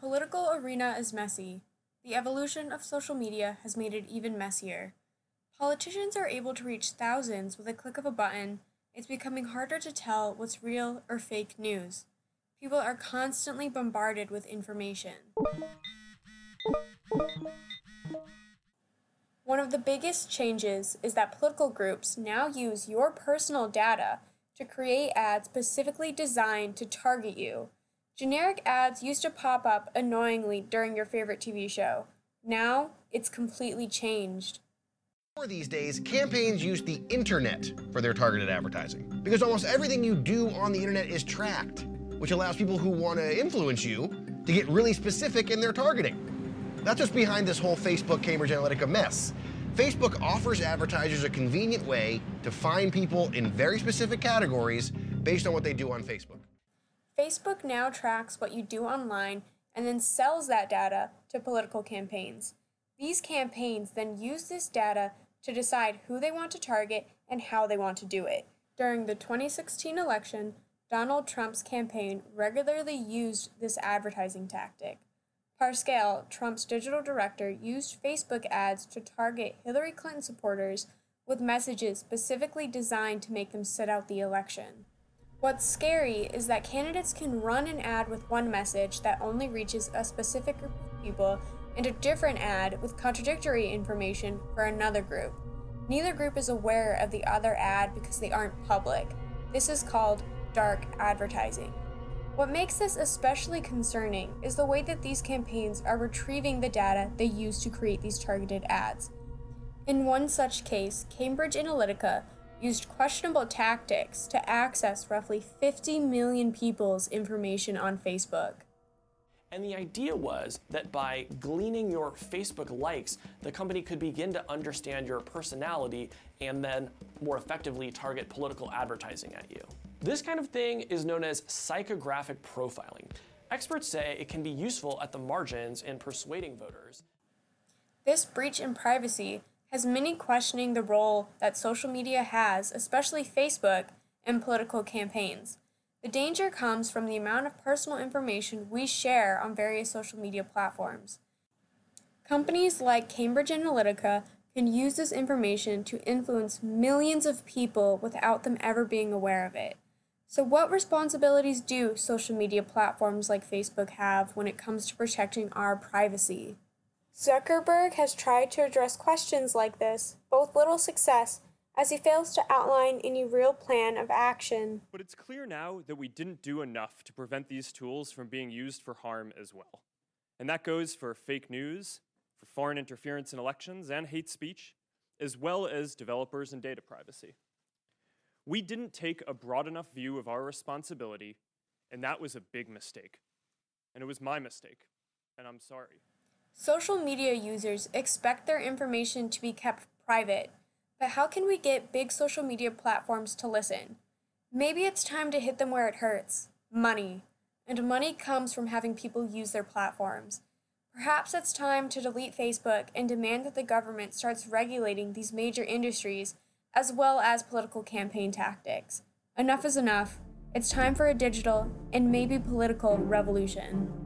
political arena is messy. The evolution of social media has made it even messier. Politicians are able to reach thousands with a click of a button. It's becoming harder to tell what's real or fake news. People are constantly bombarded with information. One of the biggest changes is that political groups now use your personal data to create ads specifically designed to target you. Generic ads used to pop up annoyingly during your favorite TV show. Now, it's completely changed. These days, campaigns use the internet for their targeted advertising because almost everything you do on the internet is tracked, which allows people who want to influence you to get really specific in their targeting. That's what's behind this whole Facebook Cambridge Analytica mess. Facebook offers advertisers a convenient way to find people in very specific categories based on what they do on Facebook. Facebook now tracks what you do online and then sells that data to political campaigns. These campaigns then use this data to decide who they want to target and how they want to do it. During the 2016 election, Donald Trump's campaign regularly used this advertising tactic. Pascal, Trump's digital director, used Facebook ads to target Hillary Clinton supporters with messages specifically designed to make them sit out the election. What's scary is that candidates can run an ad with one message that only reaches a specific group of people and a different ad with contradictory information for another group. Neither group is aware of the other ad because they aren't public. This is called dark advertising. What makes this especially concerning is the way that these campaigns are retrieving the data they use to create these targeted ads. In one such case, Cambridge Analytica used questionable tactics to access roughly 50 million people's information on Facebook. And the idea was that by gleaning your Facebook likes, the company could begin to understand your personality and then more effectively target political advertising at you. This kind of thing is known as psychographic profiling. Experts say it can be useful at the margins in persuading voters. This breach in privacy has many questioning the role that social media has, especially Facebook, in political campaigns. The danger comes from the amount of personal information we share on various social media platforms. Companies like Cambridge Analytica can use this information to influence millions of people without them ever being aware of it. So what responsibilities do social media platforms like Facebook have when it comes to protecting our privacy? Zuckerberg has tried to address questions like this, but with little success, as he fails to outline any real plan of action. But it's clear now that we didn't do enough to prevent these tools from being used for harm as well. And that goes for fake news, for foreign interference in elections and hate speech, as well as developers and data privacy. We didn't take a broad enough view of our responsibility, and that was a big mistake. And it was my mistake, and I'm sorry. Social media users expect their information to be kept private, but how can we get big social media platforms to listen? Maybe it's time to hit them where it hurts: money. And money comes from having people use their platforms. Perhaps it's time to delete Facebook and demand that the government starts regulating these major industries as well as political campaign tactics. Enough is enough. It's time for a digital and maybe political revolution.